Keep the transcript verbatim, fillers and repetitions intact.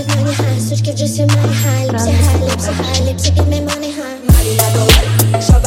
money high, switch give just your money high. Lips are high, lips are high, lips are give me money high. Marinador,